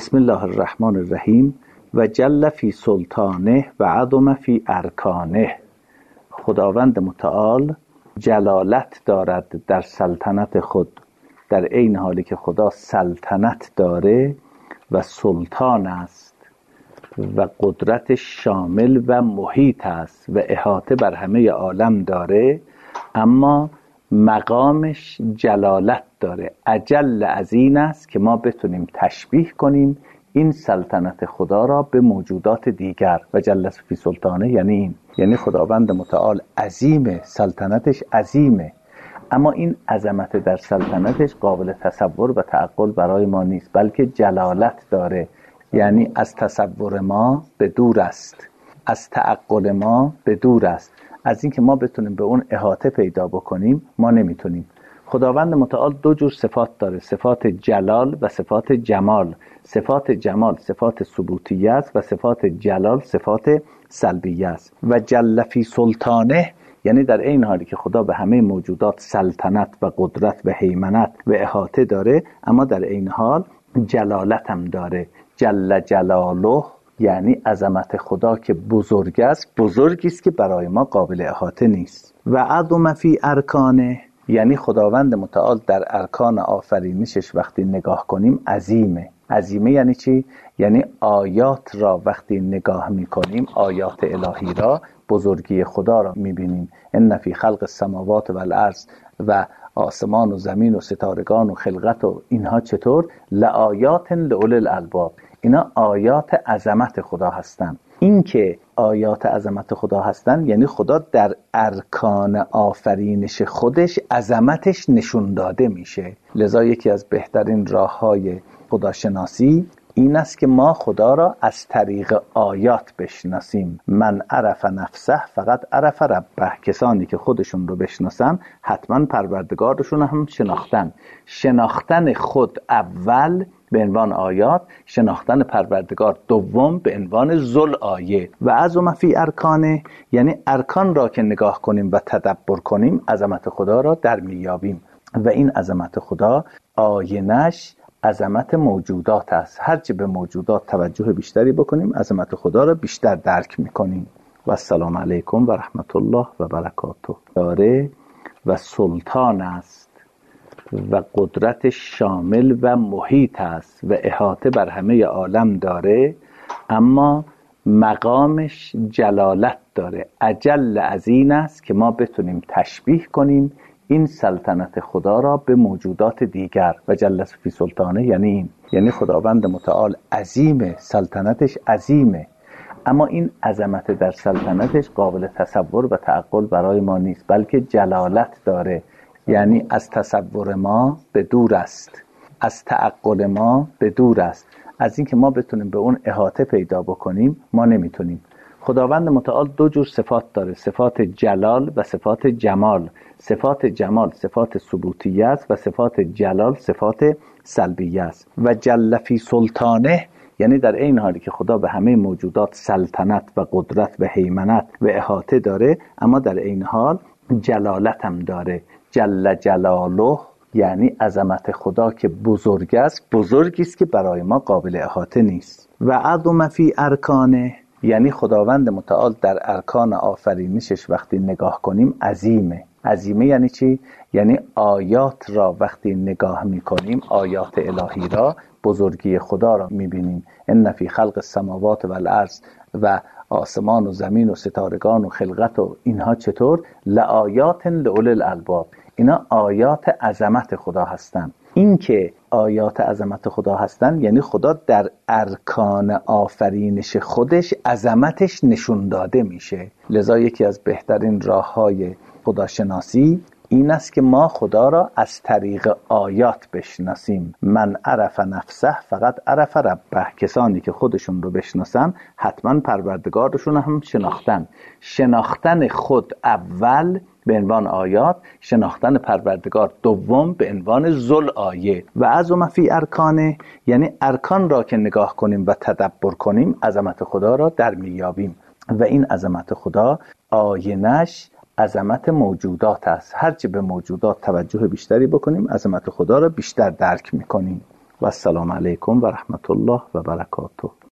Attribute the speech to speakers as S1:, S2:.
S1: بسم الله الرحمن الرحیم. و جل فی سلطانه و عظم فی ارکانه. خداوند متعال جلالت دارد در سلطنت خود، در عین حالی که خدا سلطنت داره و سلطان است و قدرت شامل و محیط است و احاطه بر همه عالم داره، اما مقامش جلالت داره. اجل از این است که ما بتونیم تشبیه کنیم این سلطنت خدا را به موجودات دیگر. و جل فی سلطانه یعنی این، یعنی خداوند متعال عظیمه، سلطنتش عظیمه، اما این عظمت در سلطنتش قابل تصور و تعقل برای ما نیست، بلکه جلالت داره، یعنی از تصور ما به دور است، از تعقل ما به دور است. از اینکه ما بتونیم به اون احاطه پیدا بکنیم ما نمیتونیم. خداوند متعال دو جور صفات داره، صفات جلال و صفات جمال. صفات جمال صفات ثبوتیه است و صفات جلال صفات سلبیه است. و جل فی سلطانه یعنی در این حالی که خدا به همه موجودات سلطنت و قدرت و هیمنت و احاطه داره، اما در این حال جلالت هم داره. جل جلاله یعنی عظمت خدا که بزرگ است، بزرگی است که برای ما قابل احاطه نیست. و عظم فی ارکانه یعنی خداوند متعال در ارکان آفرینشش وقتی نگاه کنیم عظیمه. عظیمه یعنی چی؟ یعنی آیات را وقتی نگاه میکنیم، آیات الهی را، بزرگی خدا را میبینیم. ان فی خلق السماوات و الارض و آسمان و زمین و ستارگان و خلقت و اینها چطور؟ لآیات لأولی الالباب. اینا آیات عظمت خدا هستند. این که آیات عظمت خدا هستند یعنی خدا در ارکان آفرینش خودش عظمتش نشون داده میشه. لذا یکی از بهترین راه‌های خداشناسی این است که ما خدا را از طریق آیات بشناسیم. من عرف نفسه فقط عرف ربه. کسانی که خودشون رو بشناسن حتما پروردگارشون هم شناختن. شناختن خود اول به عنوان آیات، شناختن پروردگار دوم به عنوان ذل آیه. و عظم فی ارکانه یعنی ارکان را که نگاه کنیم و تدبر کنیم عظمت خدا را در میابیم. و این عظمت خدا آینش عظمت موجودات است. هرچه به موجودات توجه بیشتری بکنیم عظمت خدا را بیشتر درک میکنیم. و السلام علیکم و رحمت الله و برکاته. داره و سلطان است و قدرت شامل و محیط است و احاطه بر همه عالم داره، اما مقامش جلالت داره. اجل از این است که ما بتونیم تشبیه کنیم این سلطنت خدا را به موجودات دیگر. و جل فی سلطانه یعنی این، یعنی خداوند متعال عظیمه، سلطنتش عظیمه، اما این عظمت در سلطنتش قابل تصور و تعقل برای ما نیست، بلکه جلالت داره، یعنی از تصور ما به دور است، از تعقل ما به دور است. از اینکه ما بتونیم به اون احاطه پیدا بکنیم ما نمیتونیم. خداوند متعال دو جور صفات داره، صفات جلال و صفات جمال. صفات جمال صفات ثبوتیه است و صفات جلال صفات سلبیه است. و جل فی سلطانه یعنی در این حالی که خدا به همه موجودات سلطنت و قدرت و هیمنت و احاطه داره، اما در این حال جلالت هم داره. جل جلاله یعنی عظمت خدا که بزرگ است، بزرگی است که برای ما قابل احاطه نیست. و عظم فی ارکانه یعنی خداوند متعال در ارکان آفرینشش وقتی نگاه کنیم عظیمه. عظیمه یعنی چی؟ یعنی آیات را وقتی نگاه میکنیم، آیات الهی را، بزرگی خدا را میبینیم. ان فی خلق السماوات و الارض و آسمان و زمین و ستارگان و خلقت و اینها چطور؟ لآیات لأولی الالباب. اینا آیات عظمت خدا هستند. این که آیات عظمت خدا هستند یعنی خدا در ارکان آفرینش خودش عظمتش نشون داده میشه. لذا یکی از بهترین راه‌های خداشناسی این است که ما خدا را از طریق آیات بشناسیم. من عرف نفسه فقط عرف ربه. کسانی که خودشون رو بشناسن حتما پروردگارشون هم شناختن. شناختن خود اول به عنوان آیات، شناختن پروردگار دوم به عنوان ذل آیه. و عظم فی ارکانه یعنی ارکان را که نگاه کنیم و تدبر کنیم عظمت خدا را در میابیم. و این عظمت خدا آینش عظمت موجودات است. هرچه به موجودات توجه بیشتری بکنیم عظمت خدا را بیشتر درک میکنیم. و السلام علیکم و رحمت الله و برکاته.